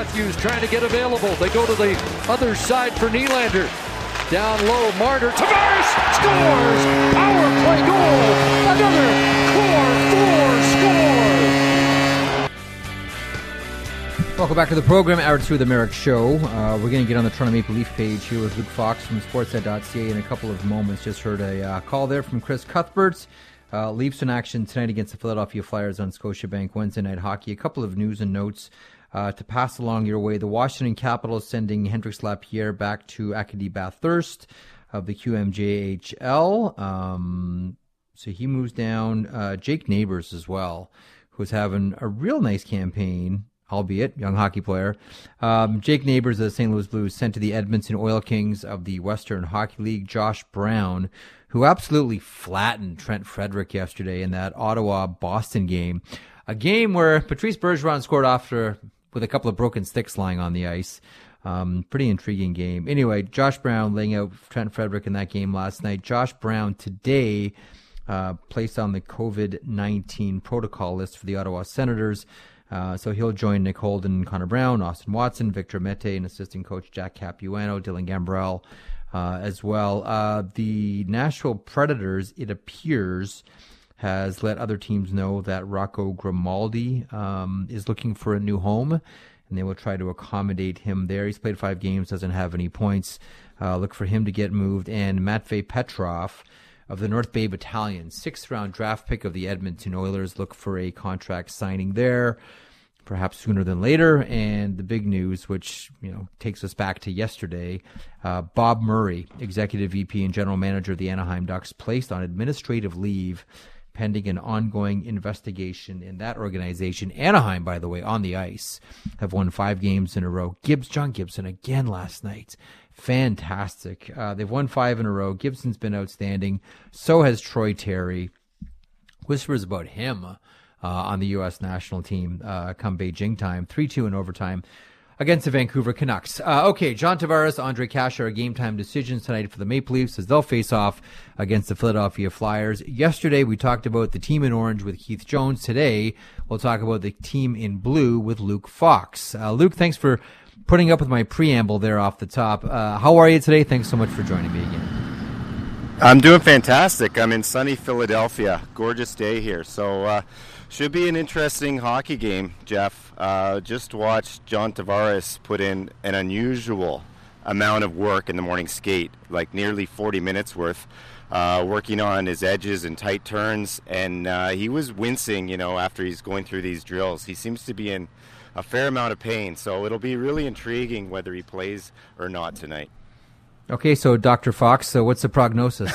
Matthews trying to get available. They go to the other side for Nylander. Down low, Marner. Tavares scores! Power play goal! Another Core 4 scores! Welcome back to the program, Hour 2 of the Merrick Show. We're going to get on the Toronto Maple Leaf page here with Luke Fox from Sportsnet.ca in a couple of moments. Just heard a call there from Chris Cuthbert. Leafs in action tonight against the Philadelphia Flyers on Scotiabank Wednesday Night Hockey. A couple of news and notes to pass along your way. The Washington Capitals sending Hendrix Lapierre back to Acadie Bathurst of the QMJHL. So he moves down. Jake Neighbors as well, who's having a real nice campaign, albeit young hockey player. Jake Neighbors of the St. Louis Blues sent to the Edmonton Oil Kings of the Western Hockey League. Josh Brown, who absolutely flattened Trent Frederick yesterday in that Ottawa-Boston game. A game where Patrice Bergeron scored with a couple of broken sticks lying on the ice. Pretty intriguing game. Anyway, Josh Brown laying out Trent Frederick in that game last night. Josh Brown today placed on the COVID-19 protocol list for the Ottawa Senators. So he'll join Nick Holden, Connor Brown, Austin Watson, Victor Mete, and assistant coach Jack Capuano, Dylan Gambrell as well. The Nashville Predators, it appears, has let other teams know that Rocco Grimaldi is looking for a new home, and they will try to accommodate him there. He's played 5 games, doesn't have any points. Look for him to get moved. And Matvei Petrov of the North Bay Battalion, 6th-round draft pick of the Edmonton Oilers, look for a contract signing there, perhaps sooner than later. And the big news, which takes us back to yesterday, Bob Murray, Executive VP and General Manager of the Anaheim Ducks, placed on administrative leave pending an ongoing investigation in that organization. Anaheim, by the way, on the ice, have won 5 games in a row. John Gibson again last night. Fantastic. They've won 5 in a row. Gibson's been outstanding. So has Troy Terry. Whispers about him on the U.S. national team come Beijing time. 3-2 in overtime against the Vancouver Canucks. Okay, John Tavares, Ondrej Kase are game time decisions tonight for the Maple Leafs as they'll face off against the Philadelphia Flyers. Yesterday we talked about the team in orange with Keith Jones. Today we'll talk about the team in blue with Luke Fox. Luke, thanks for putting up with my preamble there off the top. How are you today? Thanks so much for joining me again. I'm doing fantastic. I'm in sunny Philadelphia. Gorgeous day here. So should be an interesting hockey game, Jeff. Just watched John Tavares put in an unusual amount of work in the morning skate, like nearly 40 minutes worth, working on his edges and tight turns. And he was wincing, after he's going through these drills. He seems to be in a fair amount of pain. So it'll be really intriguing whether he plays or not tonight. Okay, so Dr. Fox, so what's the prognosis?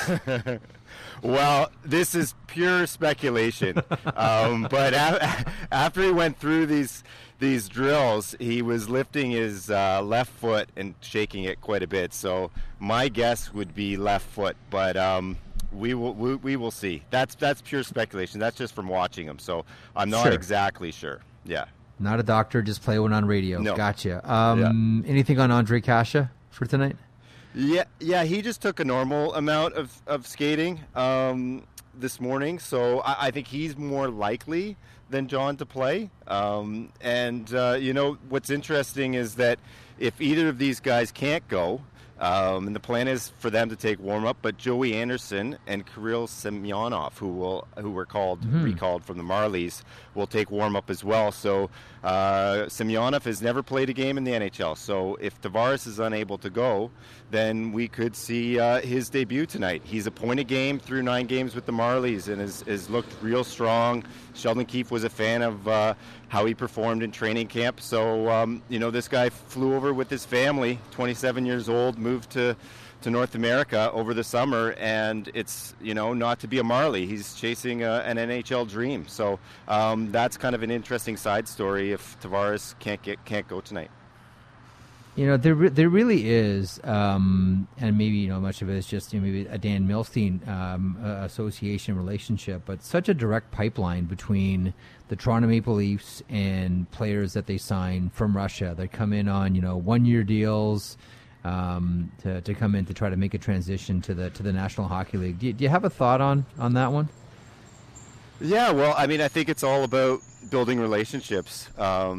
Well, this is pure speculation. But after he went through these drills, he was lifting his left foot and shaking it quite a bit. So my guess would be left foot, but we will see. That's pure speculation. That's just from watching him. So I'm not exactly sure. Yeah. Not a doctor, just play one on radio. No. Gotcha. Anything on Ondrej Kase for tonight? Yeah, he just took a normal amount of skating this morning, so I think he's more likely than John to play. What's interesting is that if either of these guys can't go, and the plan is for them to take warm-up, but Joey Anderson and Kirill Semyonov, who were recalled from the Marlies, will take warm-up as well. So Semyonov has never played a game in the NHL. So if Tavares is unable to go, then we could see his debut tonight. He's a point a game through 9 games with the Marlies and has looked real strong. Sheldon Keefe was a fan of how he performed in training camp. So, this guy flew over with his family, 27 years old, moved to North America over the summer, and it's, not to be a Marley. He's chasing an NHL dream. So that's kind of an interesting side story if Tavares can't go tonight. There really is, and maybe much of it is just maybe a Dan Milstein association relationship, but such a direct pipeline between the Toronto Maple Leafs and players that they sign from Russia that come in on 1-year deals to come in to try to make a transition to the National Hockey League. Do you have a thought on that one? Yeah, well, I think it's all about building relationships,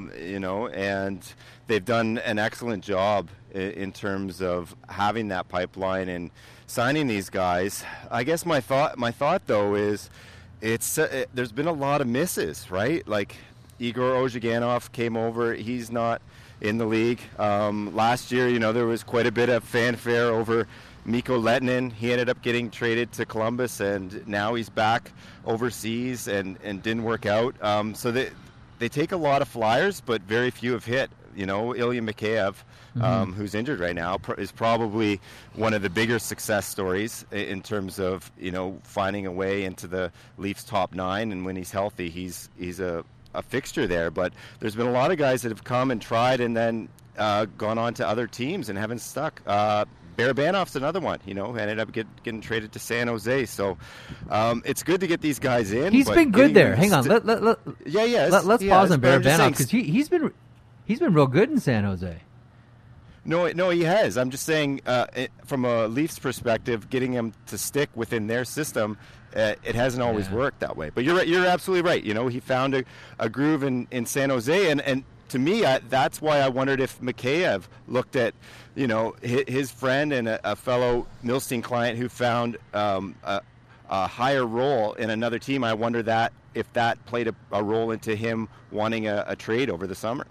and they've done an excellent job in terms of having that pipeline and signing these guys. I guess my thought though is there's been a lot of misses, right? Like Igor Ozhiganov came over. He's not in the league. Last year, there was quite a bit of fanfare over Mikko Lehtinen. He ended up getting traded to Columbus, and now he's back overseas and didn't work out. So they take a lot of flyers, but very few have hit. Ilya Mikheyev, who's injured right now, is probably one of the bigger success stories in terms of finding a way into the Leafs top 9, and when he's healthy, he's a fixture there. But there's been a lot of guys that have come and tried and then gone on to other teams and haven't stuck. Barabanov's another one, ended up getting traded to San Jose. So it's good to get these guys in. He's been good there. Hang on. Let's pause on Barabanov, because he's been real good in San Jose. No, he has. I'm just saying, from a Leafs perspective, getting him to stick within their system, it hasn't always worked that way. But you're right. You're absolutely right. He found a groove in San Jose, and to me, that's why I wondered if Mikheyev looked at, his friend and a fellow Milstein client who found a higher role in another team. I wonder if that played a role into him wanting a trade over the summer.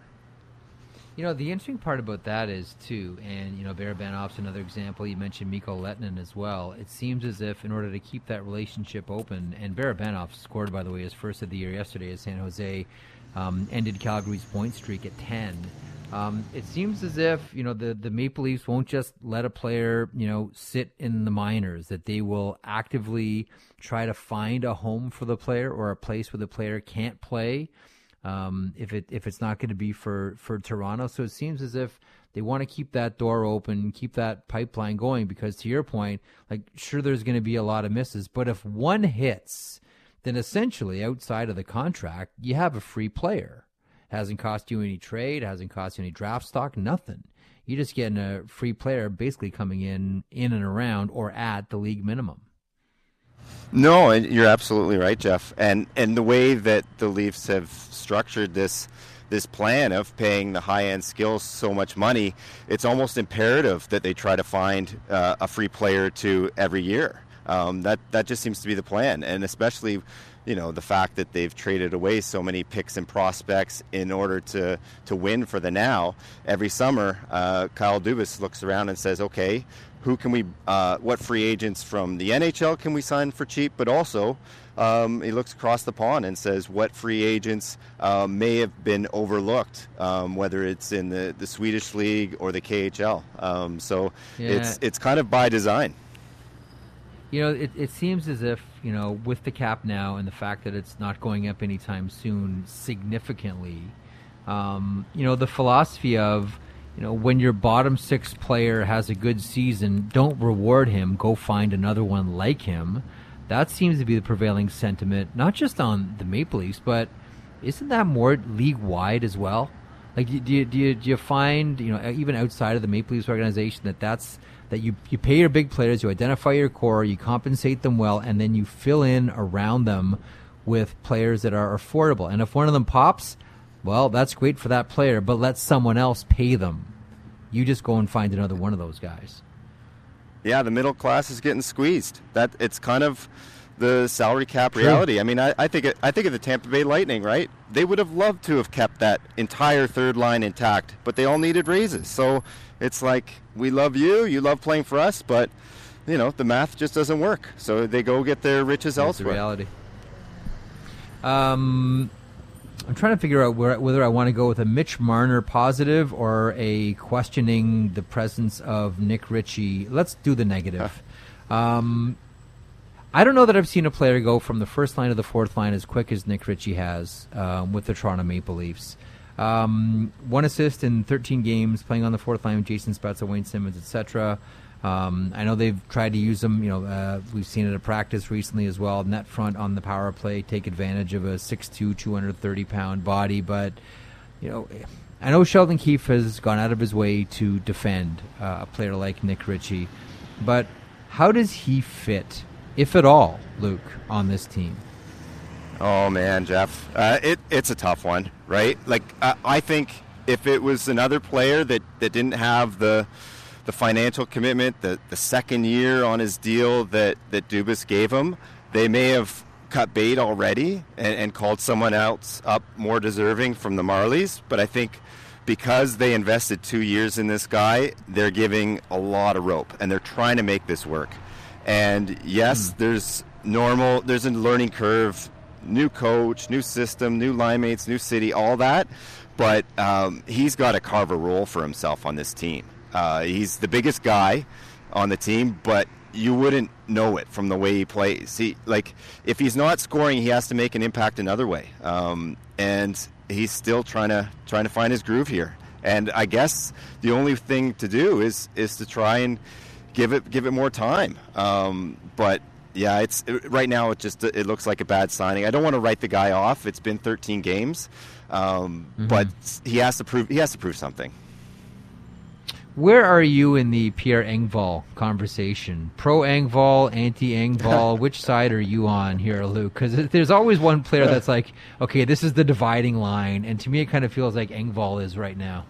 The interesting part about that is, too, and, Barabanov's another example. You mentioned Mikko Lehtinen as well. It seems as if in order to keep that relationship open, and Barabanov scored, by the way, his first of the year yesterday as San Jose ended Calgary's point streak at 10. It seems as if, the Maple Leafs won't just let a player, sit in the minors, that they will actively try to find a home for the player or a place where the player can't play. If it's not going to be for Toronto. So it seems as if they want to keep that door open, keep that pipeline going, because to your point, sure, there's going to be a lot of misses, but if one hits, then essentially outside of the contract, you have a free player. Hasn't cost you any trade, hasn't cost you any draft stock, nothing. You're just getting a free player basically coming in and around or at the league minimum. No, and you're absolutely right, Jeff. And the way that the Leafs have structured this plan of paying the high-end skills so much money, it's almost imperative that they try to find a free player or two every year. That just seems to be the plan, and especially the fact that they've traded away so many picks and prospects in order to win for the now. Every summer, Kyle Dubas looks around and says, okay, who can we, what free agents from the NHL can we sign for cheap? But also, he looks across the pond and says what free agents may have been overlooked, whether it's in the Swedish league or the KHL. It's kind of by design. It seems as if, with the cap now and the fact that it's not going up anytime soon significantly, the philosophy of, when your bottom 6 player has a good season, don't reward him, go find another one like him. That seems to be the prevailing sentiment, not just on the Maple Leafs, but isn't that more league-wide as well? Do you find, even outside of the Maple Leafs organization, that you pay your big players, you identify your core, you compensate them well, and then you fill in around them with players that are affordable. And if one of them pops, well, that's great for that player, but let someone else pay them. You just go and find another one of those guys. Yeah, the middle class is getting squeezed. It's kind of the salary cap reality. True. I mean, I think of the Tampa Bay Lightning, right? They would have loved to have kept that entire third line intact, but they all needed raises. So it's like, we love you, you love playing for us, but the math just doesn't work. So they go get their riches elsewhere. That's the reality. I'm trying to figure out whether I want to go with a Mitch Marner positive or a questioning the presence of Nick Ritchie. Let's do the negative. I don't know that I've seen a player go from the first line to the fourth line as quick as Nick Ritchie has with the Toronto Maple Leafs. 1 assist in 13 games, playing on the fourth line with Jason Spezza, Wayne Simmons, etc. I know they've tried to use him. We've seen it at practice recently as well. Net front on the power play, take advantage of a 6'2", 230-pound body. But I know Sheldon Keefe has gone out of his way to defend a player like Nick Ritchie. But how does he fit, if at all, Luke, on this team? Oh man, Jeff, it's a tough one, right? Like I think if it was another player that didn't have the financial commitment, the second year on his deal that Dubas gave him, they may have cut bait already and called someone else up more deserving from the Marlies. But I think because they invested 2 years in this guy, they're giving a lot of rope and they're trying to make this work. And yes, there's a learning curve, new coach, new system, new line mates, new city, all that. But he's got to carve a role for himself on this team. He's the biggest guy on the team, but you wouldn't know it from the way he plays. If he's not scoring, he has to make an impact another way. And he's still trying to find his groove here. And I guess the only thing to do is to try and give it more time. But yeah, right now it looks like a bad signing. I don't want to write the guy off. It's been 13 games, but he has to prove something. Where are you in the Pierre Engvall conversation? Pro Engvall, anti Engvall? Which side are you on here, Luke? Because there's always one player that's like, okay, this is the dividing line, and to me it kind of feels like Engvall is right now.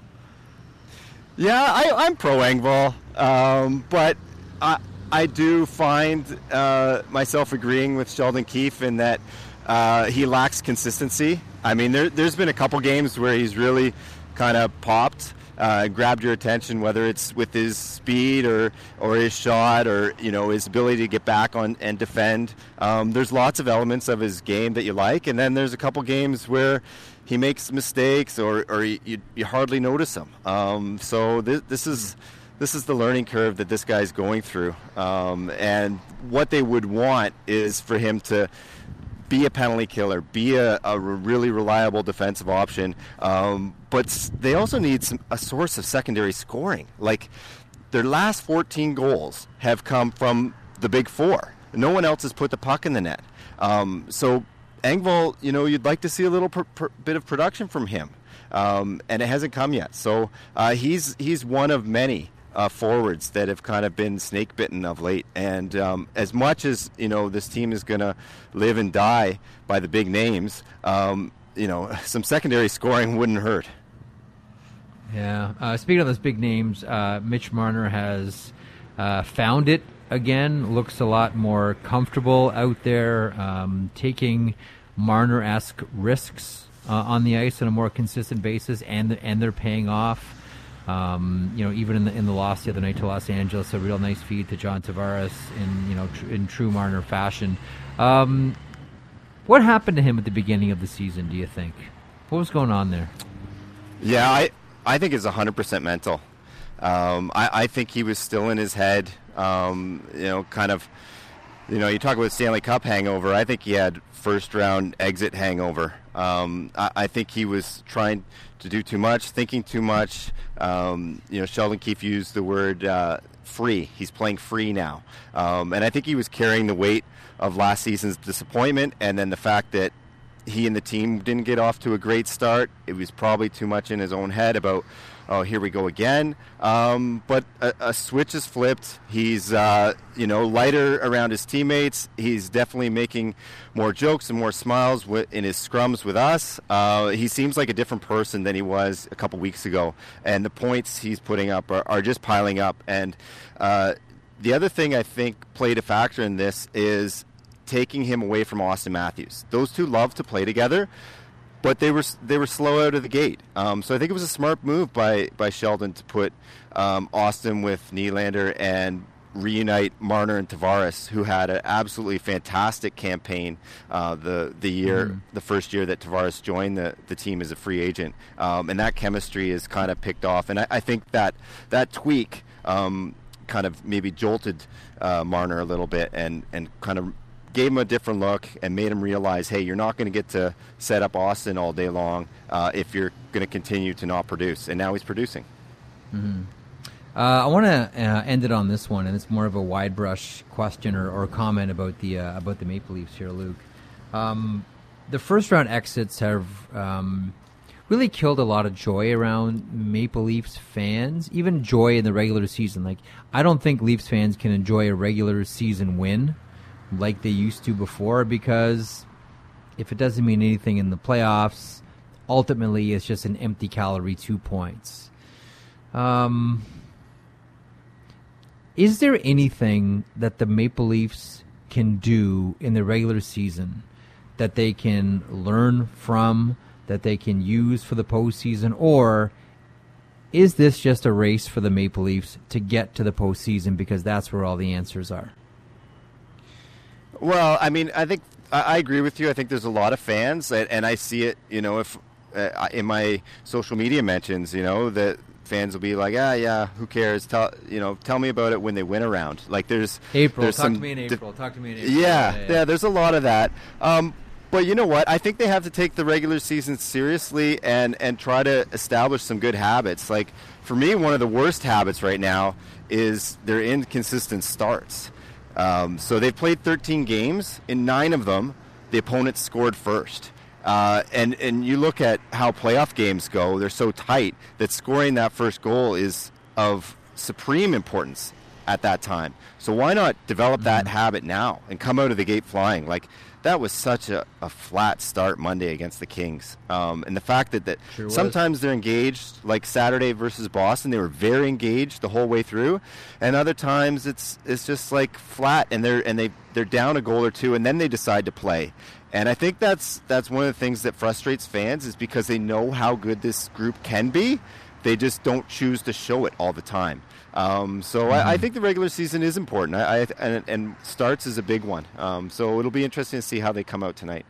Yeah, I'm pro Engvall, but I do find myself agreeing with Sheldon Keefe in that he lacks consistency. I mean, there's been a couple games where he's really kind of popped. Grabbed your attention, whether it's with his speed or his shot or his ability to get back on and defend. There's lots of elements of his game that you like, and then there's a couple games where he makes mistakes or you hardly notice him. So this is the learning curve that this guy's going through, and what they would want is for him to be a penalty killer, be a really reliable defensive option, but they also need a source of secondary scoring. Like, their last 14 goals have come from the big four. No one else has put the puck in the net. So Engvall, you'd like to see a little bit of production from him, and it hasn't come yet. So he's one of many forwards that have kind of been snake bitten of late, and as much as this team is going to live and die by the big names, some secondary scoring wouldn't hurt. Yeah. Speaking of those big names, Mitch Marner has found it again. Looks a lot more comfortable out there, taking Marner-esque risks on the ice on a more consistent basis, and they're paying off. Even in the loss the other night to Los Angeles, a real nice feed to John Tavares in true Marner fashion. What happened to him at the beginning of the season, do you think? What was going on there? Yeah, I think it's 100% mental. I think he was still in his head. You talk about Stanley Cup hangover. I think he had first round exit hangover. I think he was trying to do too much, thinking too much. Sheldon Keefe used the word free. He's playing free now. And I think he was carrying the weight of last season's disappointment, and then the fact that he and the team didn't get off to a great start. It was probably too much in his own head about, oh, here we go again. But a switch is flipped. He's, lighter around his teammates. He's definitely making more jokes and more smiles in his scrums with us. He seems like a different person than he was a couple weeks ago. And the points he's putting up are just piling up. And the other thing I think played a factor in this is taking him away from Austin Matthews. Those two love to play together, but they were slow out of the gate. So I think it was a smart move by Sheldon to put Austin with Nylander and reunite Marner and Tavares, who had an absolutely fantastic campaign the first year that Tavares joined the team as a free agent. And that chemistry is kind of picked off. And I think that tweak kind of maybe jolted Marner a little bit and kind of gave him a different look and made him realize, hey, you're not going to get to set up Austin all day long if you're going to continue to not produce. And now he's producing. Mm-hmm. I want to end it on this one, and it's more of a wide brush question or comment about the Maple Leafs here, Luke. The first round exits have really killed a lot of joy around Maple Leafs fans, even joy in the regular season. Like, I don't think Leafs fans can enjoy a regular season win like they used to before, because if it doesn't mean anything in the playoffs, ultimately it's just an empty calorie 2 points. Is there anything that the Maple Leafs can do in the regular season that they can learn from, that they can use for the postseason, or is this just a race for the Maple Leafs to get to the postseason because that's where all the answers are? Well, I mean, I think I agree with you. I think there's a lot of fans, and I see it, if in my social media mentions, that fans will be like, yeah, who cares? Tell me about it when they win a round. Like there's April. Talk to me in April. Yeah. There's a lot of that. But you know what? I think they have to take the regular season seriously and try to establish some good habits. Like for me, one of the worst habits right now is their inconsistent starts. So they've played 13 games. In 9 of them, the opponent scored first. And you look at how playoff games go, they're so tight that scoring that first goal is of supreme importance at that time. So why not develop that habit now and come out of the gate flying? Like, that was such a flat start Monday against the Kings. And the fact that Sure sometimes they're engaged, like Saturday versus Boston, they were very engaged the whole way through. And other times it's just like flat, and they're down a goal or two, and then they decide to play. And I think that's one of the things that frustrates fans, is because they know how good this group can be. They just don't choose to show it all the time. I think the regular season is important, and starts is a big one. So it'll be interesting to see how they come out tonight.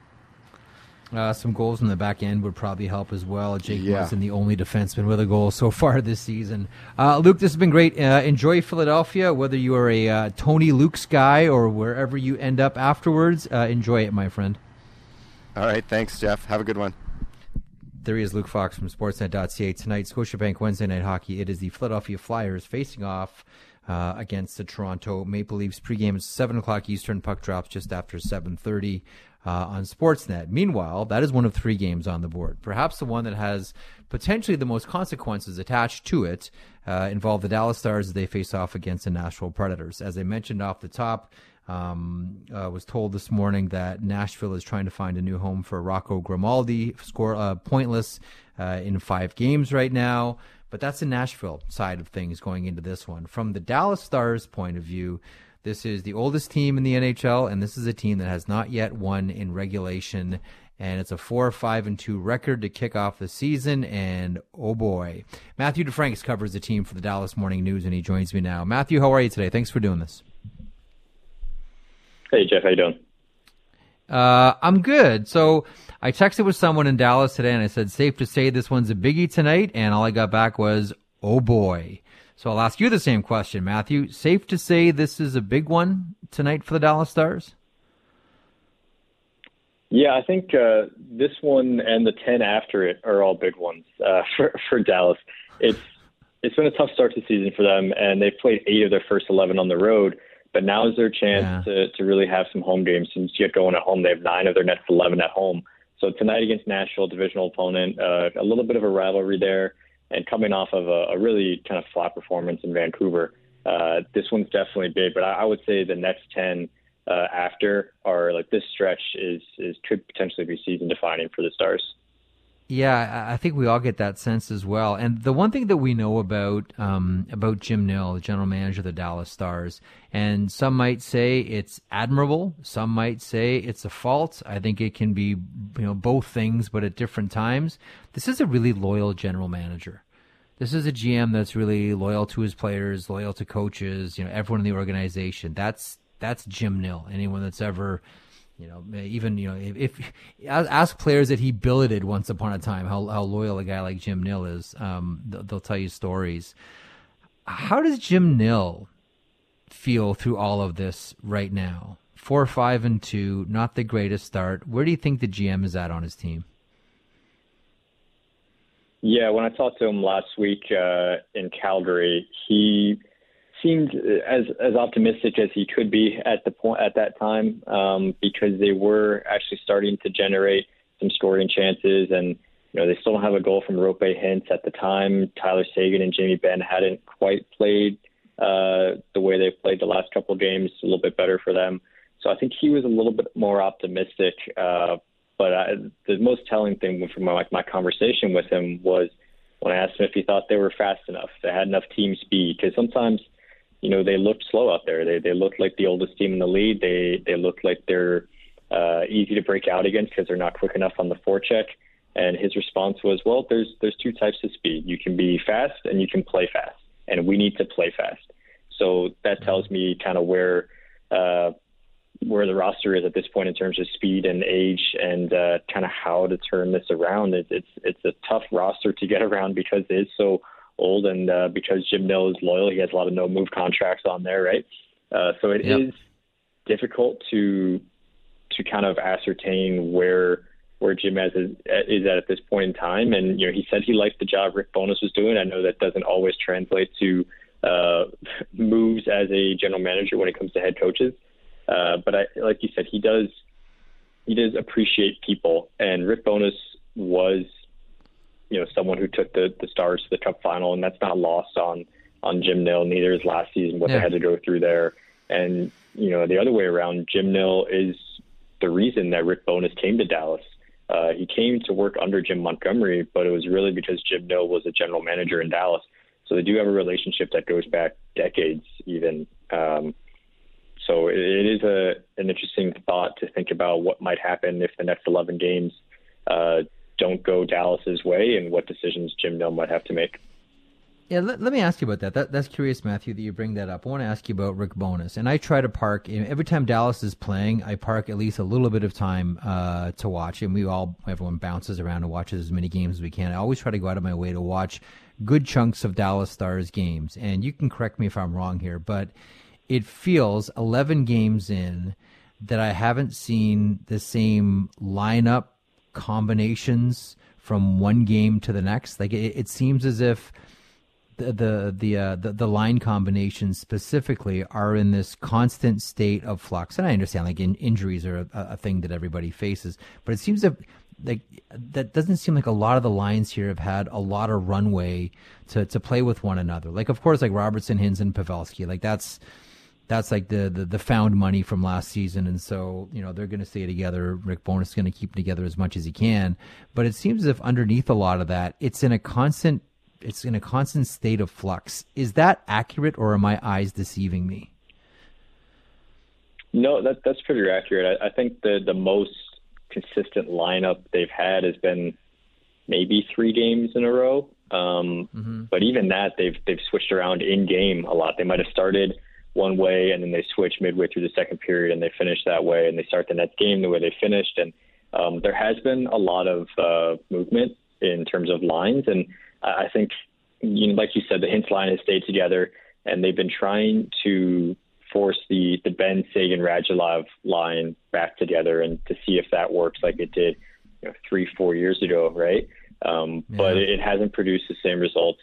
Some goals in the back end would probably help as well. Jake Muzzin, the only defenseman with a goal so far this season. Luke, this has been great. Enjoy Philadelphia, whether you are a Tony Luke's guy or wherever you end up afterwards. Enjoy it, my friend. All right, thanks, Jeff. Have a good one. There he is, Luke Fox from Sportsnet.ca. Tonight, Scotiabank Wednesday Night Hockey. It is the Philadelphia Flyers facing off against the Toronto Maple Leafs. Pregame is 7 o'clock Eastern. Puck drops just after 7:30 on Sportsnet. Meanwhile, that is one of 3 games on the board. Perhaps the one that has potentially the most consequences attached to it involve the Dallas Stars as they face off against the Nashville Predators. As I mentioned off the top, was told this morning that Nashville is trying to find a new home for Rocco Grimaldi, pointless in 5 games right now. But that's the Nashville side of things going into this one. From the Dallas Stars' point of view, this is the oldest team in the NHL, and this is a team that has not yet won in regulation. And it's a 4-5-2 record to kick off the season. And oh boy, Matthew DeFranks covers the team for the Dallas Morning News, and he joins me now. Matthew, how are you today? Thanks for doing this. Hey, Jeff, how you doing? I'm good. So I texted with someone in Dallas today, and I said, safe to say this one's a biggie tonight, and all I got back was, oh boy. So I'll ask you the same question, Matthew. Safe to say this is a big one tonight for the Dallas Stars? Yeah, I think this one and the 10 after it are all big ones for Dallas. It's been a tough start to the season for them, and they've played 8 of their first 11 on the road. But now is their chance to really have some home games. Since you get going at home, they have 9 of their next 11 at home. So tonight against Nashville, divisional opponent, a little bit of a rivalry there, and coming off of a really kind of flat performance in Vancouver. This one's definitely big, but I would say the next 10 after are like this stretch could potentially be season defining for the Stars. Yeah, I think we all get that sense as well. And the one thing that we know about Jim Nill, the general manager of the Dallas Stars, and some might say it's admirable, some might say it's a fault. I think it can be, both things, but at different times. This is a really loyal general manager. This is a GM that's really loyal to his players, loyal to coaches, everyone in the organization. That's Jim Nill. Anyone that's ever, if ask players that he billeted once upon a time, how loyal a guy like Jim Nill is, they'll tell you stories. How does Jim Nill feel through all of this right now? 4-5-2, not the greatest start. Where do you think the GM is at on his team? Yeah, when I talked to him last week in Calgary, he seemed as optimistic as he could be at that time, because they were actually starting to generate some scoring chances, and they still don't have a goal from Roope Hintz at the time. Tyler Seguin and Jamie Benn hadn't quite played the way they played the last couple of games. A little bit better for them. So I think he was a little bit more optimistic But the most telling thing from my conversation with him was when I asked him if he thought they were fast enough, they had enough team speed. Because sometimes, they looked slow out there. They looked like the oldest team in the league. They looked like they're easy to break out against because they're not quick enough on the forecheck. And his response was, well, there's two types of speed. You can be fast and you can play fast. And we need to play fast. So that tells me kind of where the roster is at this point in terms of speed and age and kind of how to turn this around. It's a tough roster to get around because it is so old and because Jim Nill is loyal. He has a lot of no-move contracts on there, right? So it is difficult to kind of ascertain where Jim is at this point in time. And, he said he liked the job Rick Bowness was doing. I know that doesn't always translate to moves as a general manager when it comes to head coaches. But like you said, he does appreciate people. And Rick Bowness was, someone who took the Stars to the Cup final, and that's not lost on Jim Nill. Neither is last season, what they had to go through there. And, the other way around, Jim Nill is the reason that Rick Bowness came to Dallas. He came to work under Jim Montgomery, but it was really because Jim Nill was a general manager in Dallas. So they do have a relationship that goes back decades even. So it is an interesting thought to think about what might happen if the next 11 games don't go Dallas's way and what decisions Jim Nill might have to make. Yeah, let me ask you about that. That's curious, Matthew, that you bring that up. I want to ask you about Rick Bowness. And I try to park, every time Dallas is playing, I park at least a little bit of time to watch. And everyone bounces around and watches as many games as we can. I always try to go out of my way to watch good chunks of Dallas Stars games. And you can correct me if I'm wrong here, but it feels 11 games in that I haven't seen the same lineup combinations from one game to the next. Like it seems as if the line combinations specifically are in this constant state of flux. And I understand like injuries are a thing that everybody faces, but it seems that doesn't seem like a lot of the lines here have had a lot of runway to play with one another. Like, of course, like Robertson, Hintz, and Pavelski, like that's like the found money from last season. And so, they're going to stay together. Rick Bowness is going to keep them together as much as he can. But it seems as if underneath a lot of that, it's in a constant state of flux. Is that accurate, or are my eyes deceiving me? No, that's pretty accurate. I think the most consistent lineup they've had has been maybe 3 games in a row. But even that, they've switched around in game a lot. They might have started one way and then they switch midway through the second period and they finish that way, and they start the next game the way they finished. And there has been a lot of movement in terms of lines. And I think, like you said, the Hintz line has stayed together, and they've been trying to force the Ben Sagan Radulov line back together and to see if that works like it did 3-4 years ago, right? But it hasn't produced the same results.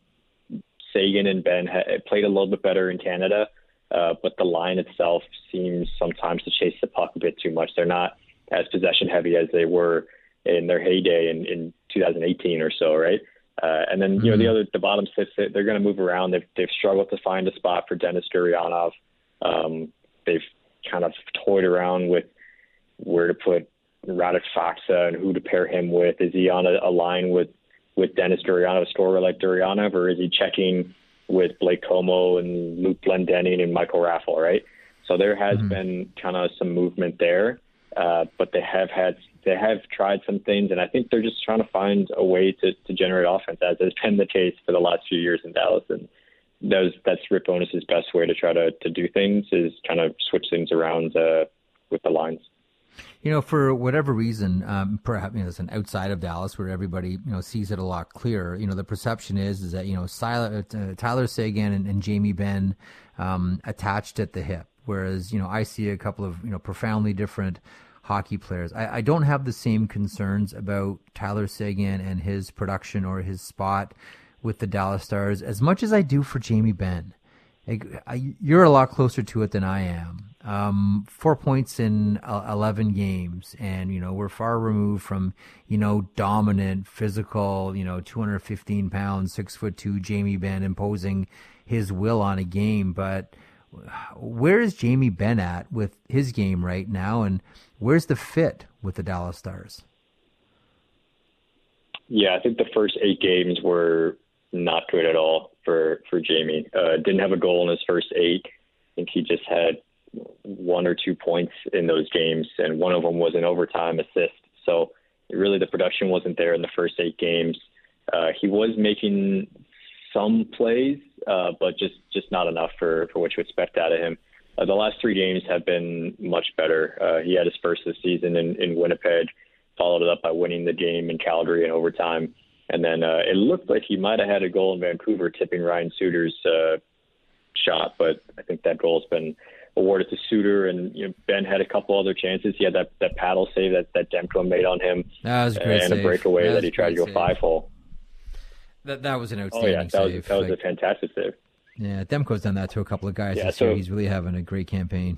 Sagan and Ben played a little bit better in Canada, but the line itself seems sometimes to chase the puck a bit too much. They're not as possession heavy as they were in their heyday in 2018 or so, right? And then, the bottom 6, they're going to move around. They've struggled to find a spot for Denis Gurianov. They've kind of toyed around with where to put Radek Faksa and who to pair him with. Is he on a line with Denis Gurianov, a scorer like Gurianov, or is he checking with Blake Como and Luke Glendening and Michael Raffl, right? So there has been kind of some movement there, but they have tried some things, and I think they're just trying to find a way to generate offense, as has been the case for the last few years in Dallas. And that's Rick Bowness's best way to try to do things, is kind of switch things around with the lines. For whatever reason, perhaps listen, outside of Dallas, where everybody sees it a lot clearer, the perception is that Tyler Seguin and Jamie Benn attached at the hip, whereas I see a couple of profoundly different hockey players. I don't have the same concerns about Tyler Seguin and his production or his spot with the Dallas Stars as much as I do for Jamie Benn. You're a lot closer to it than I am. 4 points in 11 games, and we're far removed from dominant, physical, 215 pounds, 6'2" Jamie Benn imposing his will on a game. But Where is Jamie Benn at with his game right now, and where's the fit with the Dallas Stars? Yeah, I think the first 8 games were not good at all for Jamie. Didn't have a goal in his first 8. I think he just had 1 or 2 points in those games, and one of them was an overtime assist. So really the production wasn't there in the first 8 games. He was making some plays, but just not enough for what you expect out of him. The last 3 games have been much better. He had his first this season in Winnipeg, followed it up by winning the game in Calgary in overtime. And then it looked like he might have had a goal in Vancouver, tipping Ryan Suter's shot, but I think that goal's been awarded to Suter. And Ben had a couple other chances. He had that paddle save that Demko made on him, that was a great and save. A breakaway that he tried to go 5-hole. That was an outstanding save. That was a fantastic save. Yeah, Demko's done that to a couple of guys this year. He's really having a great campaign.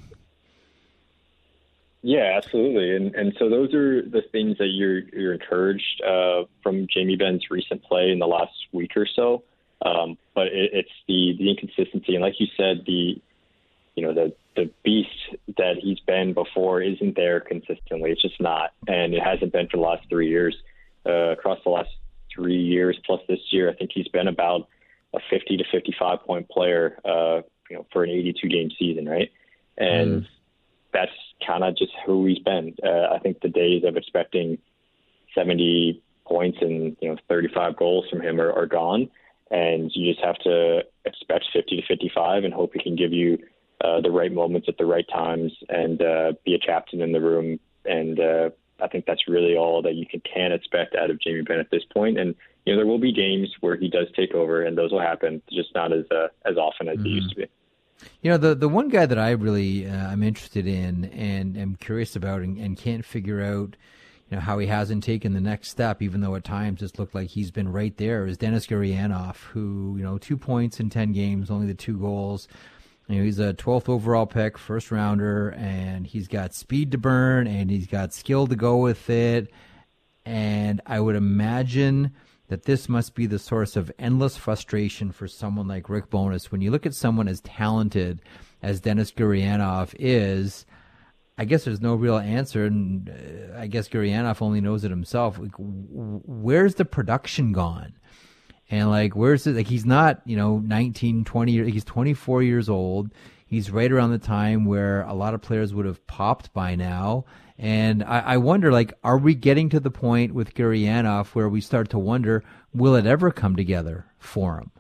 Yeah, absolutely. And so those are the things that you're encouraged from Jamie Benn's recent play in the last week or so. But it's the inconsistency. And like you said, the beast that he's been before isn't there consistently. It's just not. And it hasn't been for the last 3 years. Across the last 3 years plus this year, I think he's been about a 50 to 55 point player, for an 82 game season, right? And that's kind of just who he's been. I think the days of expecting 70 points and 35 goals from him are gone, and you just have to expect 50 to 55 and hope he can give you the right moments at the right times and be a captain in the room. And I think that's really all that you can expect out of Jamie Benn at this point. And there will be games where he does take over, and those will happen, just not as often as they used to be. The one guy that I really I'm interested in and am curious about and can't figure out how he hasn't taken the next step, even though at times it's looked like he's been right there, is Denis Gurianov, who 2 points in 10 games, only the 2 goals. He's a 12th overall pick, first rounder, and he's got speed to burn and he's got skill to go with it. And I would imagine that this must be the source of endless frustration for someone like Rick Bowness. When you look at someone as talented as Denis Gurianov is, I guess there's no real answer, and I guess Gurianov only knows it himself. Where's the production gone? And where's it? He's not, 19, 20, he's 24 years old. He's right around the time where a lot of players would have popped by now. And I wonder, are we getting to the point with Gurianov where we start to wonder, will it ever come together for him?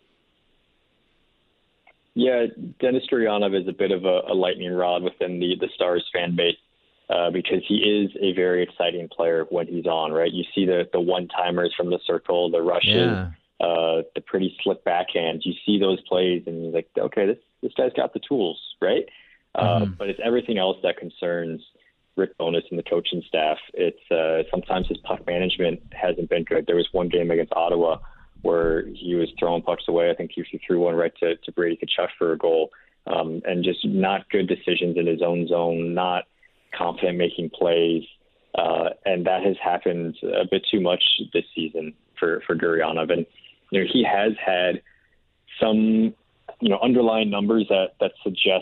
Yeah, Denis Gurianov is a bit of a lightning rod within the Stars fan base because he is a very exciting player when he's on, right? You see the one-timers from the circle, the rushes, the pretty slick backhands. You see those plays and you're like, okay, this guy's got the tools, right? But it's everything else that concerns Rick Bowness and the coaching staff. It's sometimes his puck management hasn't been good. There was one game against Ottawa where he was throwing pucks away. I think he threw one right to Brady Tkachuk for a goal, and just not good decisions in his own zone, not confident making plays, and that has happened a bit too much this season for Gurianov. And he has had some underlying numbers that suggest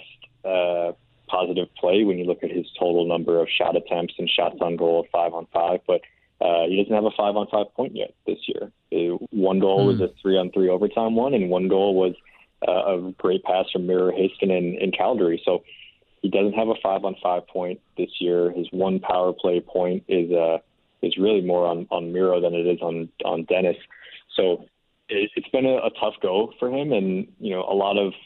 positive play when you look at his total number of shot attempts and shots on goal of 5-on-5, but he doesn't have a 5-on-5 point yet this year. One goal was a 3-on-3 overtime one, and one goal was a great pass from Miro Heiskanen in Calgary. So he doesn't have a 5-on-5 point this year. His one power play point is really more on Miro than it is on Denis. So it's been a tough go for him, and a lot of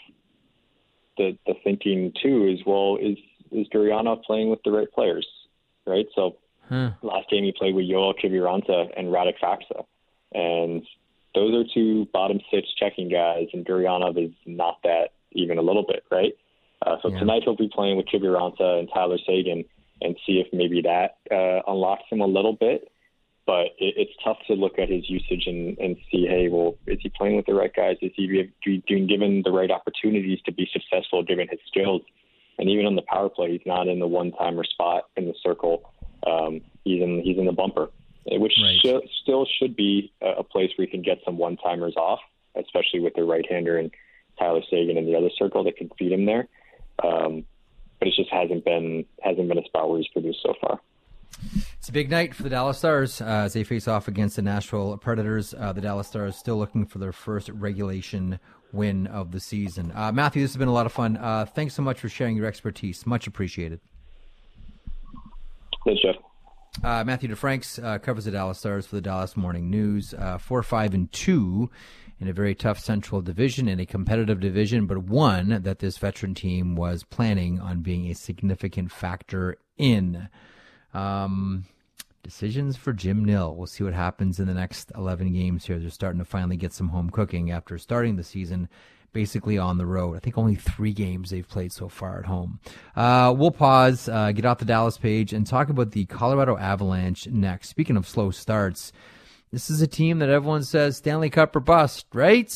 the thinking too is, well, is Gurianov playing with the right players, right? So last game he played with Yoel Kiviranta and Radek Faksa, and those are 2 bottom 6 checking guys, and Gurianov is not that even a little bit, right? Tonight he'll be playing with Kiviranta and Tyler Seguin and see if maybe that unlocks him a little bit. But it's tough to look at his usage and see, hey, well, is he playing with the right guys? Is he being given the right opportunities to be successful given his skills? And even on the power play, he's not in the one-timer spot in the circle. He's in the bumper, which still should be a place where you can get some one-timers off, especially with the right-hander and Tyler Seguin in the other circle that can feed him there. But it just hasn't been a spot where he's produced so far. It's a big night for the Dallas Stars as they face off against the Nashville Predators. The Dallas Stars still looking for their first regulation win of the season. Matthew, this has been a lot of fun. Thanks so much for sharing your expertise. Much appreciated. Thanks, Jeff. Matthew DeFranks covers the Dallas Stars for the Dallas Morning News. 4-5-2 in a very tough Central Division, in a competitive division, but one that this veteran team was planning on being a significant factor in. Decisions for Jim Nill. We'll see what happens in the next 11 games here. They're starting to finally get some home cooking after starting the season basically on the road. I think only 3 games they've played so far at home. We'll pause, get off the Dallas page, and talk about the Colorado Avalanche next. Speaking of slow starts, this is a team that everyone says Stanley Cup or bust, right?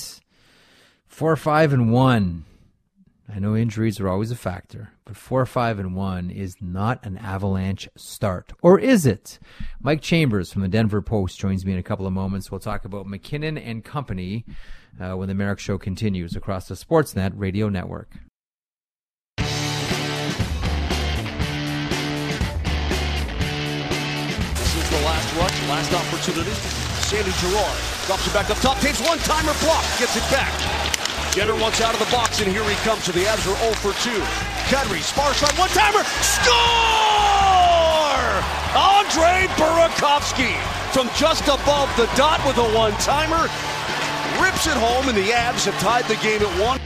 4-5-1. I know injuries are always a factor, but 4-5-1 is not an Avalanche start. Or is it? Mike Chambers from the Denver Post joins me in a couple of moments. We'll talk about MacKinnon and company when the Merrick Show continues across the Sportsnet Radio Network. This is the last rush, last opportunity. Sandy Girard drops it back up top, takes one-timer block, gets it back. Jenner wants out of the box, and here he comes. So the Avs are 0 for 2. Kadri, spar shot, one-timer, score! Andre Burakovsky from just above the dot with a one-timer. Rips it home, and the Avs have tied the game at 1.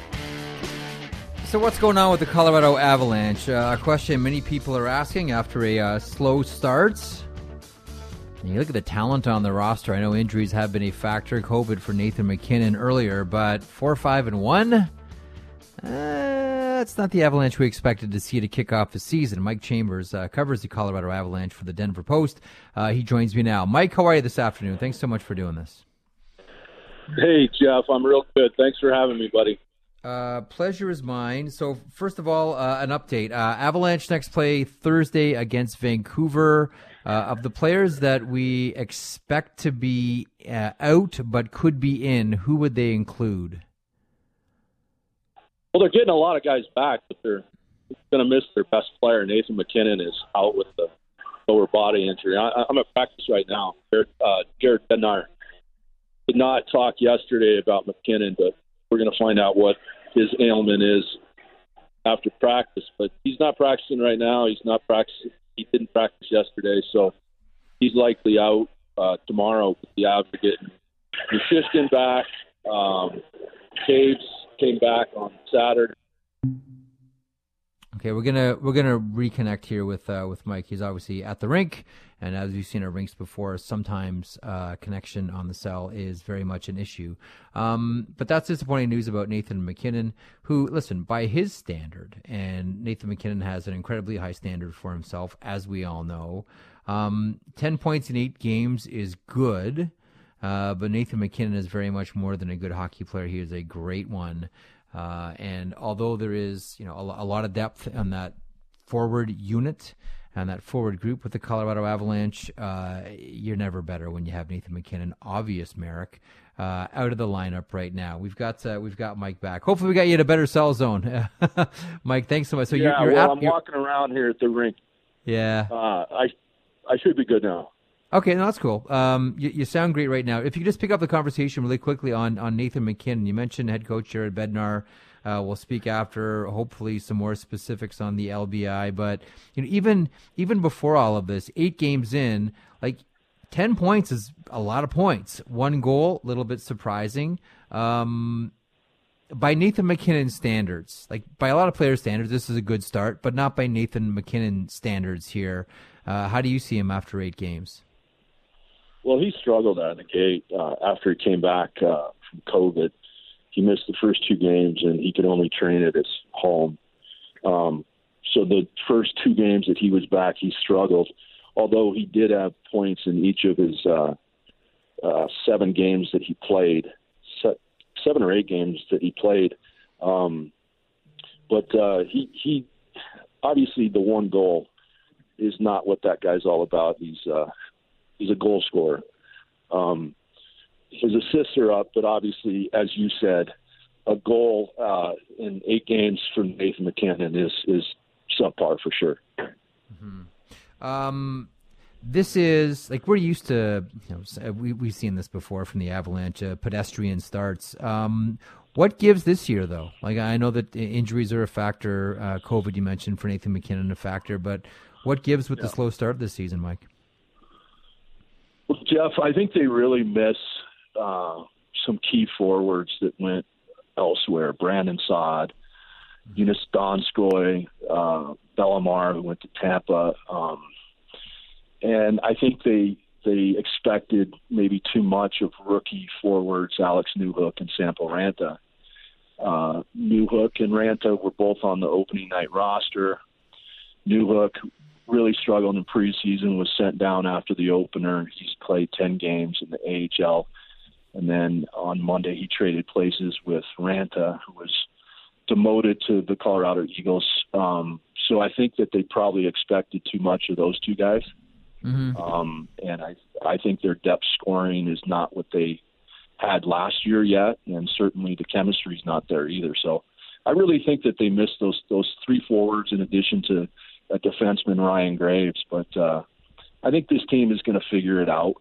So what's going on with the Colorado Avalanche? A question many people are asking after a slow start. And you look at the talent on the roster. I know injuries have been a factor. COVID for Nathan MacKinnon earlier, but 4-5-1? That's not the Avalanche we expected to see to kick off the season. Mike Chambers covers the Colorado Avalanche for the Denver Post. He joins me now. Mike, how are you this afternoon? Thanks so much for doing this. Hey, Jeff. I'm real good. Thanks for having me, buddy. Pleasure is mine. So, first of all, an update. Avalanche next play Thursday against Vancouver. Of the players that we expect to be out but could be in, who would they include? Well, they're getting a lot of guys back, but they're going to miss their best player. Nathan MacKinnon is out with the lower body injury. I'm at practice right now. Jared Bednar did not talk yesterday about MacKinnon, but we're going to find out what his ailment is after practice. But he's not practicing right now. He's not practicing. He didn't practice yesterday, so he's likely out tomorrow. The Avs are getting Nichushkin back. Caves came back on Saturday. Okay, we're gonna reconnect here with Mike. He's obviously at the rink, and as we've seen at rinks before, sometimes connection on the cell is very much an issue. But that's disappointing news about Nathan MacKinnon, who, listen, by his standard, and Nathan MacKinnon has an incredibly high standard for himself, as we all know. 10 points in 8 games is good, but Nathan MacKinnon is very much more than a good hockey player. He is a great one. And although there is, a lot of depth on that forward unit and that forward group with the Colorado Avalanche, you're never better when you have Nathan MacKinnon, obvious Merrick, out of the lineup right now. We've got Mike back. Hopefully, we got you in a better cell zone, Mike. Thanks so much. So I'm walking around here at the rink. Yeah, I should be good now. Okay, no, that's cool. You sound great right now. If you could just pick up the conversation really quickly on Nathan MacKinnon. You mentioned head coach Jared Bednar. We'll speak after, hopefully, some more specifics on the LBI. But even before all of this, 8 games in, 10 points is a lot of points. 1 goal, a little bit surprising. By Nathan MacKinnon standards, by a lot of players' standards, this is a good start, but not by Nathan MacKinnon standards here. How do you see him after 8 games? Well, he struggled out of the gate after he came back from COVID. He missed the first 2 games, and he could only train at his home. So the first 2 games that he was back, he struggled, although he did have points in each of his 7 games that he played, 7 or 8 games that he played. But he obviously the 1 goal is not what that guy's all about. He's a goal scorer. His assists are up, but obviously, as you said, a goal in 8 games from Nathan MacKinnon is subpar for sure. This is like we're used to. We've seen this before from the Avalanche, pedestrian starts. What gives this year, though? Like I know that injuries are a factor. COVID, you mentioned, for Nathan MacKinnon, a factor. But what gives with the slow start this season, Mike? Well, Jeff, I think they really miss some key forwards that went elsewhere. Brandon Saad, Joonas Donskoi, Bellemare, who went to Tampa. And I think they expected maybe too much of rookie forwards Alex Newhook and Sampo Ranta. Newhook and Ranta were both on the opening night roster. Newhook really struggled in preseason, was sent down after the opener. He's played 10 games in the AHL. And then on Monday, he traded places with Ranta, who was demoted to the Colorado Eagles. So I think that they probably expected too much of those two guys. Mm-hmm. And I think their depth scoring is not what they had last year yet, and certainly the chemistry is not there either. So I really think that they missed those 3 forwards in addition to a defenseman, Ryan Graves. But I think this team is going to figure it out.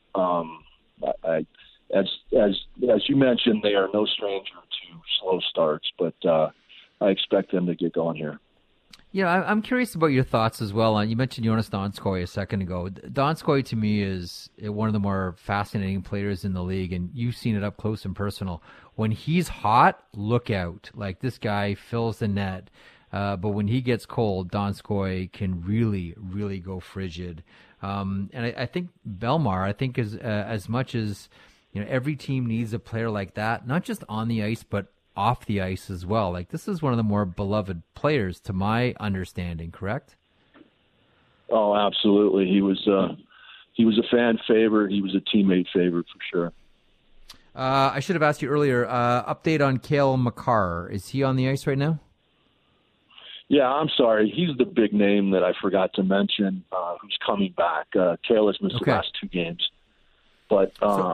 As you mentioned, they are no stranger to slow starts, but I expect them to get going here. Yeah, I'm curious about your thoughts as well. You mentioned Joonas Donskoi a second ago. Donskoi, to me, is one of the more fascinating players in the league, and you've seen it up close and personal. When he's hot, look out. Like, this guy fills the net. But when he gets cold, Donskoi can really, really go frigid. And I think Bellemare, is as much as every team needs a player like that, not just on the ice, but off the ice as well. Like, this is one of the more beloved players, to my understanding, correct? Oh, absolutely. He was a fan favorite. He was a teammate favorite for sure. I should have asked you earlier, update on Cale Makar. Is he on the ice right now? Yeah, I'm sorry. He's the big name that I forgot to mention, who's coming back. Cale has missed the last 2 games. But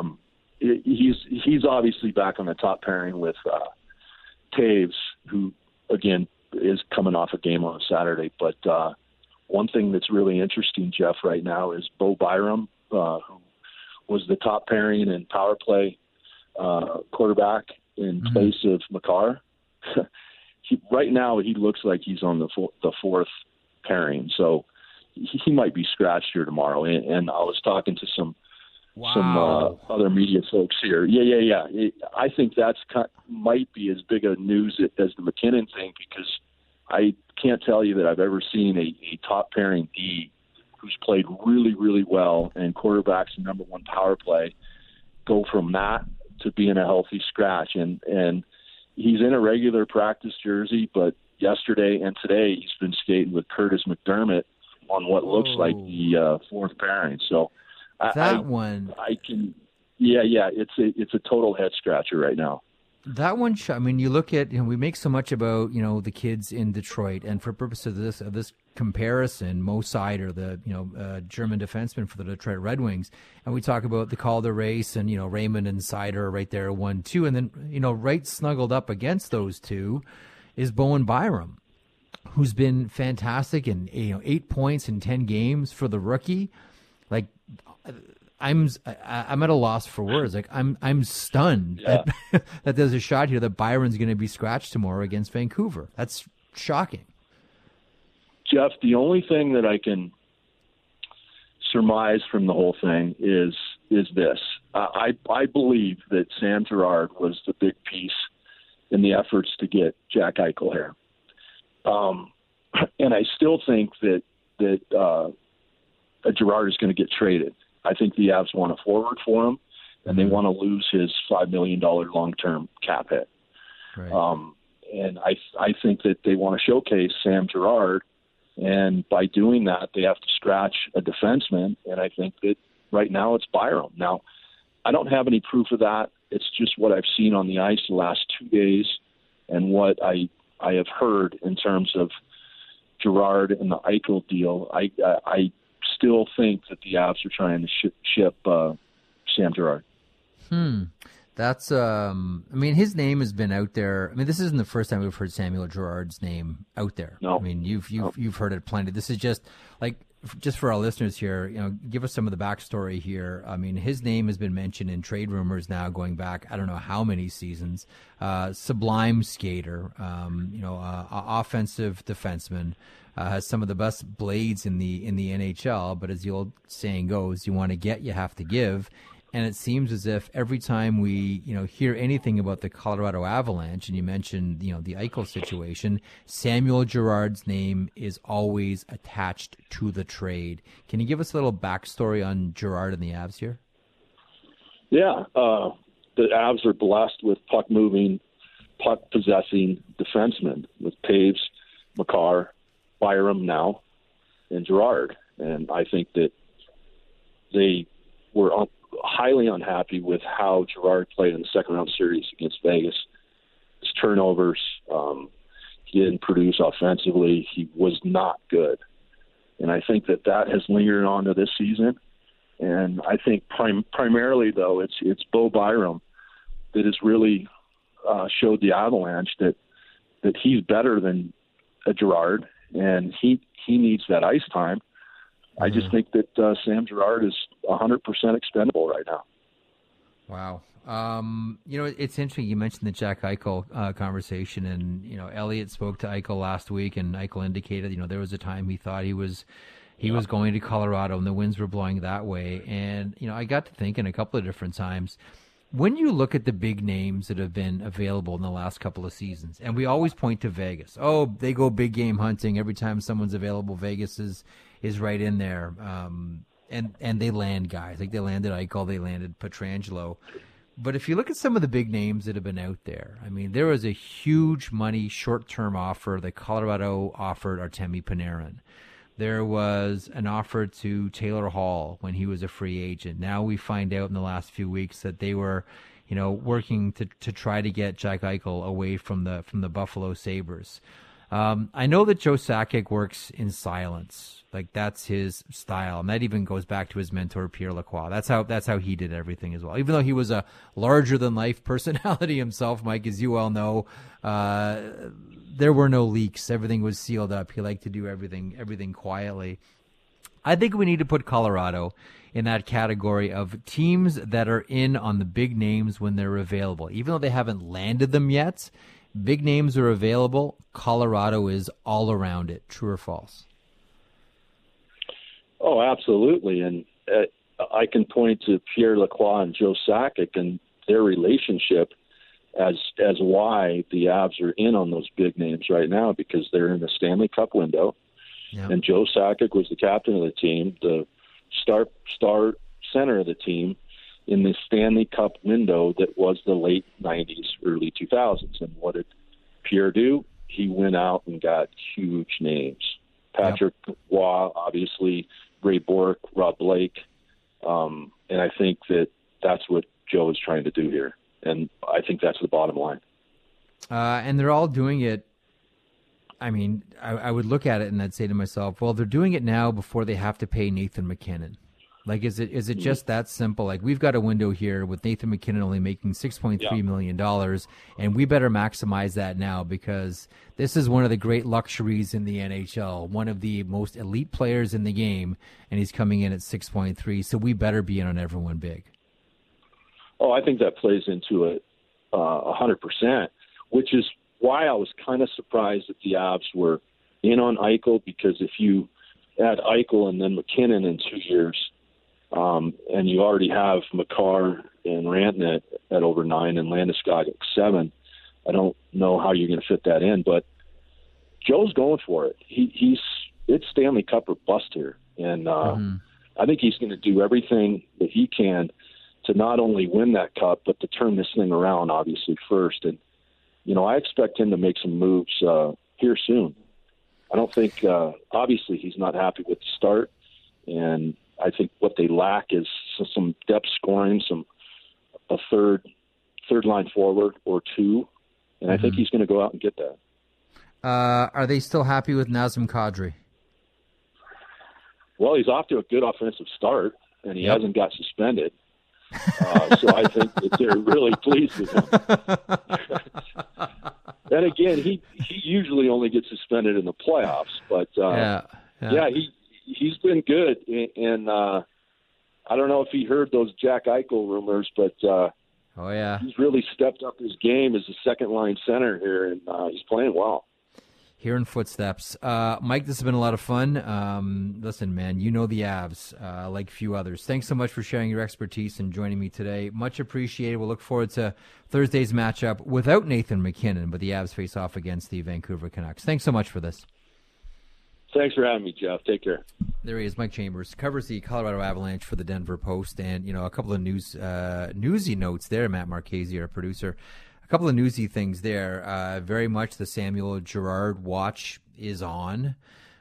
he's obviously back on the top pairing with Taves, who, again, is coming off a game on Saturday. But one thing that's really interesting, Jeff, right now is Bo Byram, who was the top pairing and power play quarterback in place of Makar. Right now, he looks like he's on the 4th pairing. So he might be scratched here tomorrow. And I was talking to some other media folks here. Yeah. I think that's might be as big a news as the MacKinnon thing, because I can't tell you that I've ever seen a top pairing D who's played really, really well and quarterback's the number 1 power play go from that to being a healthy scratch. And he's in a regular practice jersey, but yesterday and today he's been skating with Curtis McDermott on what looks like the 4th pairing. So it's a total head scratcher right now. That one, I mean, you look at, we make so much about, the kids in Detroit, and for purposes of this comparison, Mo Seider, the German defenseman for the Detroit Red Wings, and we talk about the Calder race, and Raymond and Seider right there 1-2, and then right snuggled up against those two is Bowen Byram, who's been fantastic, and 8 points in 10 games for the rookie. Like, I'm at a loss for words. Like, I'm stunned that there's a shot here that Byron's going to be scratched tomorrow against Vancouver. That's shocking. Jeff, the only thing that I can surmise from the whole thing is this. I believe that Sam Girard was the big piece in the efforts to get Jack Eichel here. And I still think that Girard is going to get traded. I think the Avs want a forward for him, and they want to lose his $5 million long-term cap hit. Right. And I think that they want to showcase Sam Girard, and by doing that, they have to scratch a defenseman, and I think that right now it's Byram. Now, I don't have any proof of that. It's just what I've seen on the ice the last 2 days and what I have heard in terms of Girard and the Eichel deal. I still think that the Avs are trying to ship Sam Girard. That's, I mean, his name has been out there. I mean, this isn't the first time we've heard Samuel Girard's name out there. No. I mean, you've heard it plenty. This is just for our listeners here, give us some of the backstory here. I mean, his name has been mentioned in trade rumors now going back, I don't know how many seasons. Sublime skater, offensive defenseman, has some of the best blades in the NHL. But as the old saying goes, you want to get, you have to give. And it seems as if every time we, hear anything about the Colorado Avalanche, and you mentioned, the Eichel situation, Samuel Girard's name is always attached to the trade. Can you give us a little backstory on Girard and the Avs here? Yeah, the Avs are blessed with puck-moving, puck-possessing defensemen with Taves, Makar, Byram now, and Girard. And I think that they were highly unhappy with how Girard played in the second-round series against Vegas. His turnovers, he didn't produce offensively. He was not good. And I think that has lingered on to this season. And I think primarily, though, it's Bo Byram that has really showed the Avalanche that he's better than a Girard, and he needs that ice time. I just think that Sam Girard is 100% expendable right now. Wow. It's interesting. You mentioned the Jack Eichel conversation, and, Elliott spoke to Eichel last week, and Eichel indicated, there was a time he thought he was going to Colorado and the winds were blowing that way. And, I got to thinking a couple of different times, when you look at the big names that have been available in the last couple of seasons, and we always point to Vegas. Oh, they go big game hunting. Every time someone's available, Vegas is right in there. And they land guys. Like they landed Eichel, they landed Pietrangelo. But if you look at some of the big names that have been out there, I mean, there was a huge money short-term offer that Colorado offered Artemi Panarin. There was an offer to Taylor Hall when he was a free agent. Now we find out in the last few weeks that they were, working to try to get Jack Eichel away from the Buffalo Sabres. I know that Joe Sakic works in silence. Like that's his style. And that even goes back to his mentor, Pierre Lacroix. That's how he did everything as well. Even though he was a larger than life personality himself, Mike, as you well know, there were no leaks. Everything was sealed up. He liked to do everything quietly. I think we need to put Colorado in that category of teams that are in on the big names when they're available. Even though they haven't landed them yet, big names are available. Colorado is all around it. True or false? Oh, absolutely. And I can point to Pierre Lacroix and Joe Sakic and their relationship as why the Avs are in on those big names right now, because they're in the Stanley Cup window. Yep. And Joe Sakic was the captain of the team, the star center of the team in the Stanley Cup window that was the late 90s, early 2000s. And what did Pierre do? He went out and got huge names. Patrick Waugh, obviously, Ray Bourque, Rob Blake. And I think that's what Joe is trying to do here. And I think that's the bottom line. And they're all doing it. I mean, I would look at it and I'd say to myself, well, they're doing it now before they have to pay Nathan MacKinnon. Like, is it just that simple? Like, we've got a window here with Nathan MacKinnon only making $6.3 million, and we better maximize that now because this is one of the great luxuries in the NHL, one of the most elite players in the game, and he's coming in at 6.3, so we better be in on everyone big. Oh, I think that plays into it 100%, which is why I was kind of surprised that the Avs were in on Eichel, because if you add Eichel and then MacKinnon in 2 years, and you already have Makar and Rantanen at over 9 and Landeskog at 7. I don't know how you're going to fit that in, but Joe's going for it. It's Stanley Cup or bust here, and I think he's going to do everything that he can to not only win that cup, but to turn this thing around, obviously, first. And, I expect him to make some moves here soon. I don't think, obviously, he's not happy with the start, and I think what they lack is some depth scoring, a third line forward or two, and I think he's going to go out and get that. Are they still happy with Nazem Kadri? Well, he's off to a good offensive start, and he hasn't got suspended. So I think that they're really pleased with him. And again, he usually only gets suspended in the playoffs, but he's been good. And I don't know if he heard those Jack Eichel rumors, but he's really stepped up his game as a second-line center here, and he's playing well. Hearing footsteps. Mike, this has been a lot of fun. Listen, man, you know the Avs like few others. Thanks so much for sharing your expertise and joining me today. Much appreciated. We'll look forward to Thursday's matchup without Nathan MacKinnon, but the Avs face off against the Vancouver Canucks. Thanks so much for this. Thanks for having me, Jeff. Take care. There he is, Mike Chambers, covers the Colorado Avalanche for the Denver Post, and a couple of newsy notes there. Matt Marchese, our producer. A couple of newsy things there. Very much the Samuel Girard watch is on.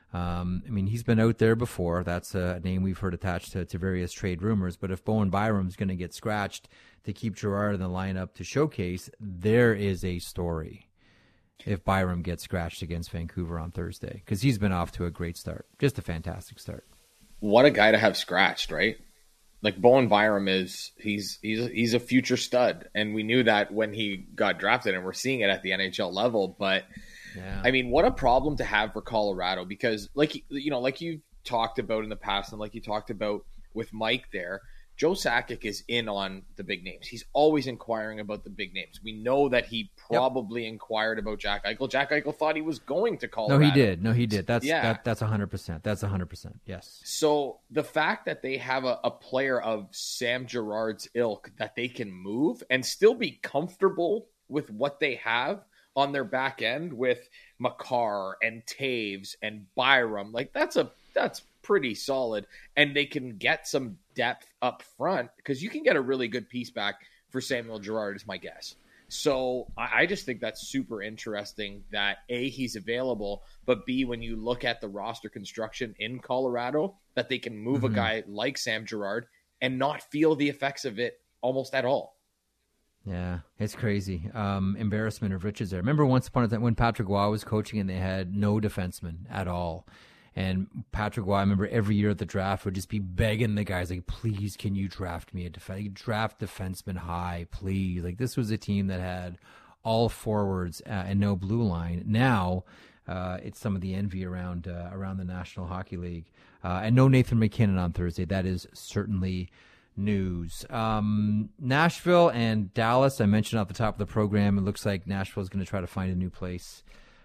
He's been out there before. That's a name we've heard attached to various trade rumors. But if Bowen Byram's going to get scratched to keep Girard in the lineup to showcase, there is a story if Byram gets scratched against Vancouver on Thursday, because he's been off to a great start. Just a fantastic start. What a guy to have scratched, right? Like Bowen Byram he's a future stud, and we knew that when he got drafted, and we're seeing it at the NHL level. But what a problem to have for Colorado, because like you talked about in the past, and like you talked about with Mike there, Joe Sakic is in on the big names. He's always inquiring about the big names. We know that he probably inquired about Jack Eichel. Jack Eichel thought he was going to Colorado. No, he did. That's 100%. That's 100%. Yes. So the fact that they have a player of Sam Girard's ilk that they can move and still be comfortable with what they have on their back end with Makar and Taves and Byram, like that's pretty solid, and they can get some depth up front because you can get a really good piece back for Samuel Girard is my guess. So I just think that's super interesting that A, he's available, but B, when you look at the roster construction in Colorado, that they can move a guy like Sam Girard and not feel the effects of it almost at all. Yeah, it's crazy. Embarrassment of riches there. Remember once upon a time when Patrick Roy was coaching and they had no defenseman at all. And Patrick Roy, I remember every year at the draft would just be begging the guys, like, please, can you draft me a draft defenseman high, please. Like, this was a team that had all forwards and no blue line. Now, it's some of the envy around the National Hockey League. And no Nathan MacKinnon on Thursday. That is certainly news. Nashville and Dallas, I mentioned at the top of the program, it looks like Nashville is going to try to find a new place.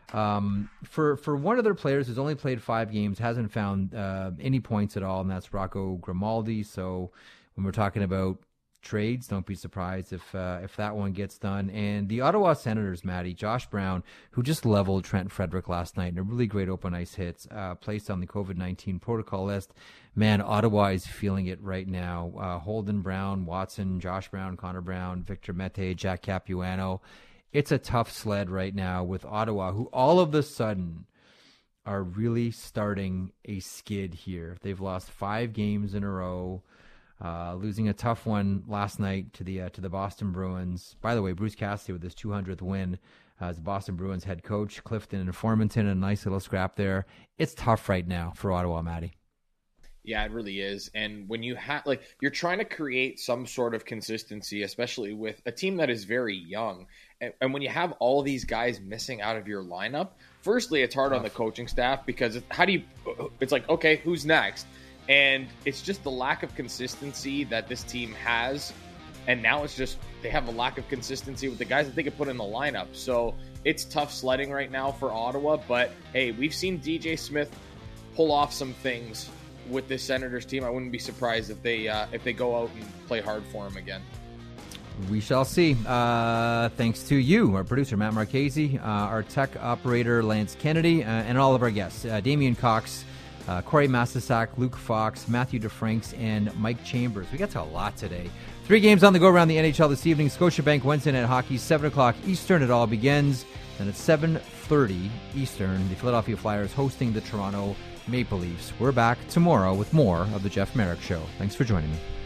For one of their players who's only played 5 games, hasn't found any points at all, and that's Rocco Grimaldi. So when we're talking about trades, don't be surprised if that one gets done. And the Ottawa Senators, Matty, Josh Brown, who just leveled Trent Frederick last night in a really great open ice hits, placed on the COVID-19 protocol list. Man, Ottawa is feeling it right now. Holden Brown, Watson, Josh Brown, Connor Brown, Victor Mete, Jack Capuano. It's a tough sled right now with Ottawa, who all of a sudden are really starting a skid here. They've lost 5 games in a row, losing a tough one last night to the Boston Bruins. By the way, Bruce Cassidy with his 200th win as Boston Bruins head coach. Clifton and Formanton, a nice little scrap there. It's tough right now for Ottawa, Matty. Yeah, it really is. And when you have, you're trying to create some sort of consistency, especially with a team that is very young. And when you have all these guys missing out of your lineup, firstly, it's hard on the coaching staff because it's like, okay, who's next? And it's just the lack of consistency that this team has. And now it's just, they have a lack of consistency with the guys that they could put in the lineup. So it's tough sledding right now for Ottawa. But hey, we've seen DJ Smith pull off some things with this Senators team. I wouldn't be surprised if they go out and play hard for him again. We shall see. Thanks to you, our producer, Matt Marchese, our tech operator, Lance Kennedy, and all of our guests, Damian Cox, Corey Massisak, Luke Fox, Matthew DeFranks, and Mike Chambers. We got to a lot today. 3 games on the go around the NHL this evening. Scotiabank Wednesday Night Hockey, 7 o'clock Eastern. It all begins. And at 7:30 Eastern, the Philadelphia Flyers hosting the Toronto Maple Leafs. We're back tomorrow with more of the Jeff Merrick Show. Thanks for joining me.